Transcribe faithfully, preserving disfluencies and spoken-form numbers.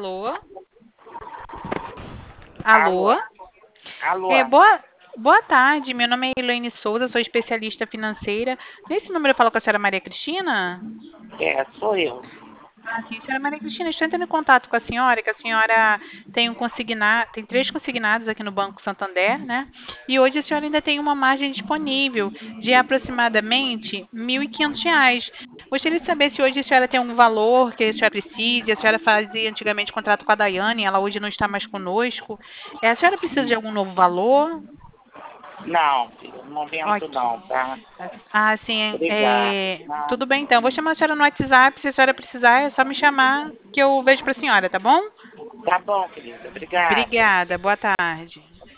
Alô? Alô? Alô? Alô? É, boa, boa tarde, meu nome é Elaine Souza, sou especialista financeira. Nesse número eu falo com a senhora Maria Cristina? É, sou eu. Ah, sim, senhora Maria Cristina, estou entrando em contato com a senhora, que a senhora tem um consignado, tem três consignados aqui no Banco Santander, né? E hoje a senhora ainda tem uma margem disponível de aproximadamente mil e quinhentos reais. Gostaria de saber se hoje a senhora tem algum valor que a senhora precise. A senhora fazia antigamente contrato com a Daiane, ela hoje não está mais conosco. É, a senhora precisa de algum novo valor? Não, filho, no momento Ok. não, tá? Ah, sim. Obrigado. É, Não, tudo bem, então. Vou chamar a senhora no WhatsApp. Se a senhora precisar, é só me chamar que eu vejo para a senhora, tá bom? tá bom, querida. Obrigada. Obrigada. Boa tarde.